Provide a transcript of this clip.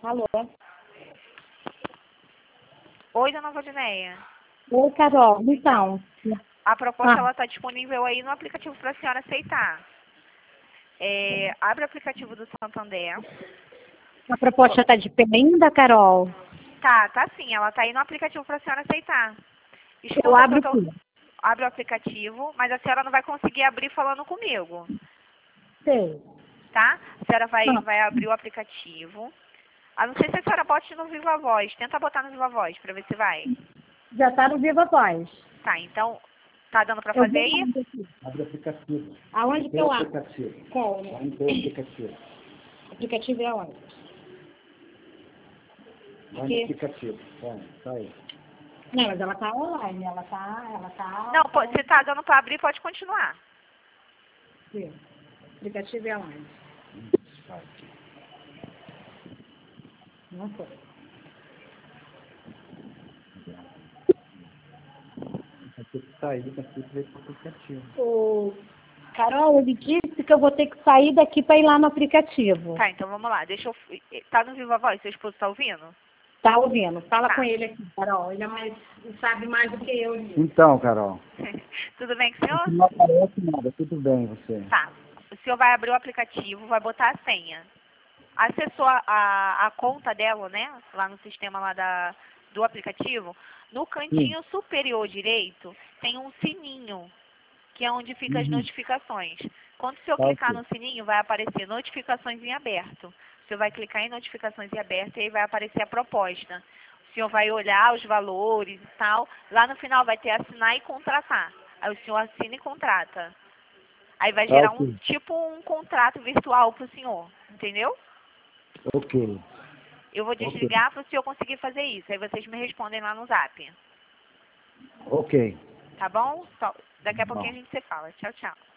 Alô? Oi, dona Valdineia. Oi, Carol. Então. A proposta ela está disponível aí no aplicativo para a senhora aceitar. Abre o aplicativo do Santander. A proposta está de pé ainda, Carol? Tá sim. Ela está aí no aplicativo para a senhora aceitar. Eu abro tudo. Abre o aplicativo, mas a senhora não vai conseguir abrir falando comigo. Sei. Tá? A senhora vai abrir o aplicativo. A não ser se a senhora bote no Viva Voz. Tenta botar no Viva Voz para ver se vai. Já está no Viva Voz. Tá, então, tá dando para fazer aí? Abre o aplicativo. Aonde que eu abro? Aplicativo. Qual? Onde tem o aplicativo? O aplicativo é onde? Vai no aplicativo. Tá aí. Não, mas ela está online. Ela tá... Não, se tá dando para abrir, pode continuar. Sim. O aplicativo é onde? Não foi. Vai ter que sair daqui para ir para o aplicativo. Ô, Carol, ele disse que eu vou ter que sair daqui para ir lá no aplicativo. Tá, então vamos lá. Tá no Viva Voz? Seu esposo tá ouvindo? Tá ouvindo? Fala Tá. com ele aqui, Carol. Ele sabe mais do que eu. Então, Carol. Tudo bem com o senhor? Não aparece nada. Tudo bem, você. Tá. O senhor vai abrir o aplicativo, vai botar a senha. Acessou a conta dela, né? Lá no sistema lá do aplicativo. No cantinho superior direito tem um sininho, que é onde ficam as notificações. Quando o senhor clicar no sininho, vai aparecer notificações em aberto. O senhor vai clicar em notificações em aberto e aí vai aparecer a proposta. O senhor vai olhar os valores e tal. Lá no final vai ter assinar e contratar. Aí o senhor assina e contrata. Aí vai gerar um contrato virtual para o senhor. Entendeu? Ok. Eu vou desligar para o senhor conseguir fazer isso. Aí vocês me respondem lá no zap. Ok. Tá bom? Daqui a pouquinho a gente se fala. Tchau, tchau.